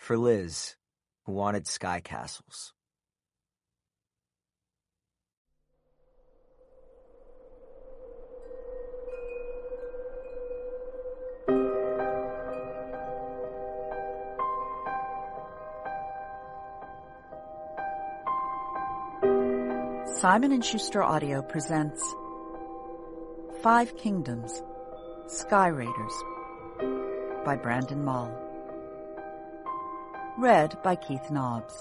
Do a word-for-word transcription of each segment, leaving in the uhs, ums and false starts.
for Liz, who wanted sky castles. Simon and Schuster Audio presents Five Kingdoms, Sky Raiders by Brandon Mull. Read by Keith Nobbs.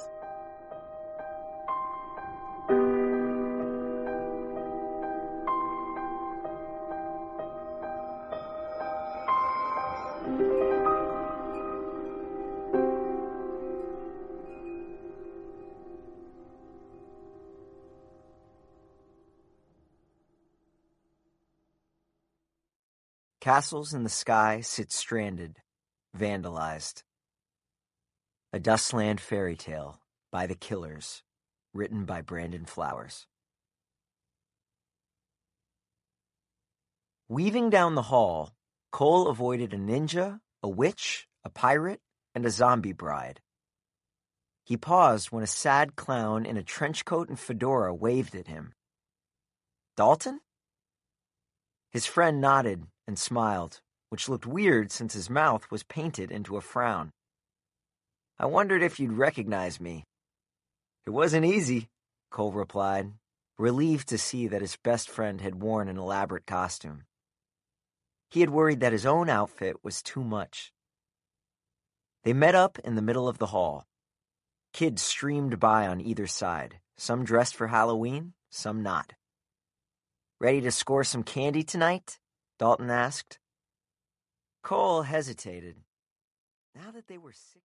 Castles in the sky sit stranded, vandalized. A Dustland Fairy Tale by The Killers, written by Brandon Flowers. Weaving down the hall, Cole avoided a ninja, a witch, a pirate, and a zombie bride. He paused when a sad clown in a trench coat and fedora waved at him. Dalton? His friend nodded and smiled, which looked weird since his mouth was painted into a frown. I wondered if you'd recognize me. It wasn't easy, Cole replied, relieved to see that his best friend had worn an elaborate costume. He had worried that his own outfit was too much. They met up in the middle of the hall. Kids streamed by on either side, some dressed for Halloween, some not. Ready to score some candy tonight? Dalton asked. Cole hesitated. Now that they were six